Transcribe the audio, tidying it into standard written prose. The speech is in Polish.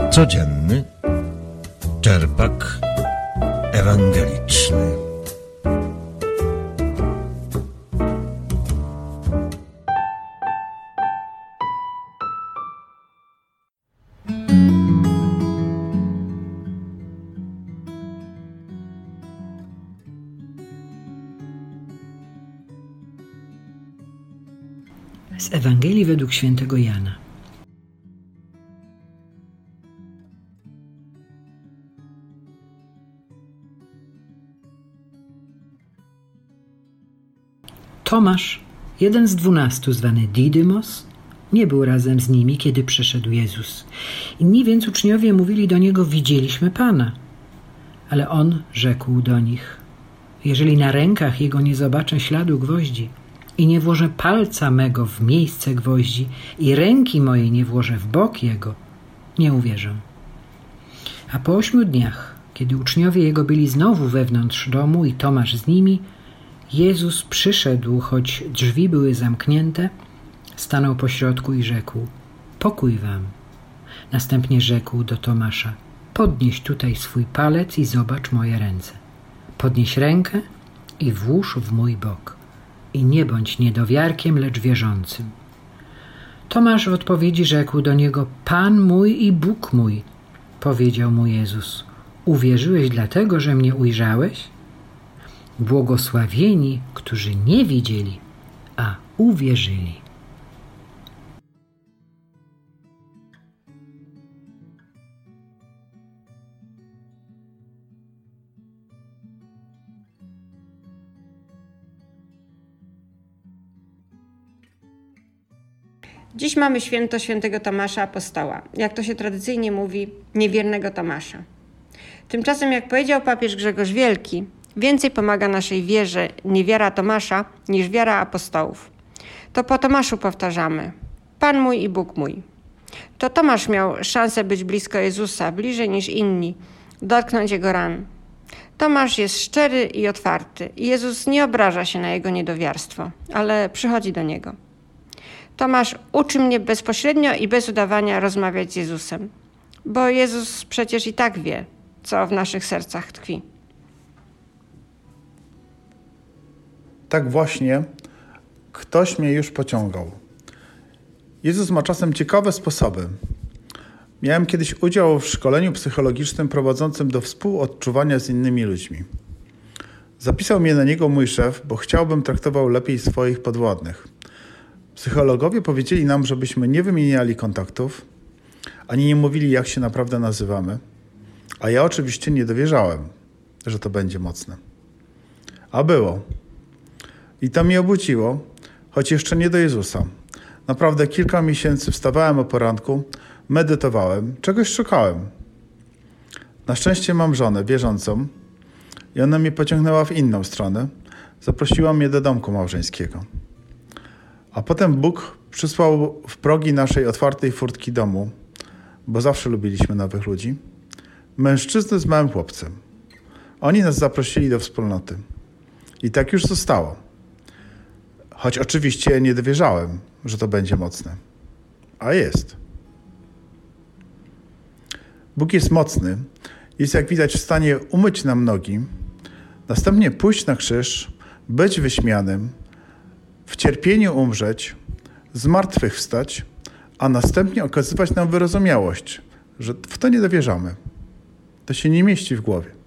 Codzienny czerpak ewangeliczny. Z Ewangelii według świętego Jana. Tomasz, jeden z 12, zwany Didymos, nie był razem z nimi, kiedy przyszedł Jezus. Inni więc uczniowie mówili do niego: widzieliśmy Pana. Ale on rzekł do nich: jeżeli na rękach jego nie zobaczę śladu gwoździ i nie włożę palca mego w miejsce gwoździ i ręki mojej nie włożę w bok jego, nie uwierzę. A po 8 dniach, kiedy uczniowie jego byli znowu wewnątrz domu i Tomasz z nimi, Jezus przyszedł, choć drzwi były zamknięte, stanął pośrodku i rzekł: pokój wam. Następnie rzekł do Tomasza: podnieś tutaj swój palec i zobacz moje ręce. Podnieś rękę i włóż w mój bok. I nie bądź niedowiarkiem, lecz wierzącym. Tomasz w odpowiedzi rzekł do niego: Pan mój i Bóg mój. Powiedział mu Jezus: uwierzyłeś dlatego, że mnie ujrzałeś? Błogosławieni, którzy nie widzieli, a uwierzyli. Dziś mamy święto świętego Tomasza Apostoła, jak to się tradycyjnie mówi, niewiernego Tomasza. Tymczasem, jak powiedział papież Grzegorz Wielki, więcej pomaga naszej wierze niewiara Tomasza niż wiara apostołów. To po Tomaszu powtarzamy: Pan mój i Bóg mój. To Tomasz miał szansę być blisko Jezusa, bliżej niż inni, dotknąć Jego ran. Tomasz jest szczery i otwarty i Jezus nie obraża się na jego niedowiarstwo, ale przychodzi do niego. Tomasz uczy mnie bezpośrednio i bez udawania rozmawiać z Jezusem, bo Jezus przecież i tak wie, co w naszych sercach tkwi. Tak właśnie ktoś mnie już pociągał. Jezus ma czasem ciekawe sposoby. Miałem kiedyś udział w szkoleniu psychologicznym prowadzącym do współodczuwania z innymi ludźmi. Zapisał mnie na niego mój szef, bo chciał, bym traktował lepiej swoich podwładnych. Psychologowie powiedzieli nam, żebyśmy nie wymieniali kontaktów, ani nie mówili, jak się naprawdę nazywamy, a ja oczywiście nie dowierzałem, że to będzie mocne. A było. I to mnie obudziło, choć jeszcze nie do Jezusa. Naprawdę kilka miesięcy wstawałem o poranku, medytowałem, czegoś szukałem. Na szczęście mam żonę wierzącą i ona mnie pociągnęła w inną stronę. Zaprosiła mnie do domku małżeńskiego. A potem Bóg przysłał w progi naszej otwartej furtki domu, bo zawsze lubiliśmy nowych ludzi, mężczyznę z małym chłopcem. Oni nas zaprosili do wspólnoty. I tak już zostało. Choć oczywiście nie dowierzałem, że to będzie mocne. A jest. Bóg jest mocny. Jest, jak widać, w stanie umyć nam nogi, następnie pójść na krzyż, być wyśmianym, w cierpieniu umrzeć, zmartwychwstać, a następnie okazywać nam wyrozumiałość, że w to nie dowierzamy. To się nie mieści w głowie.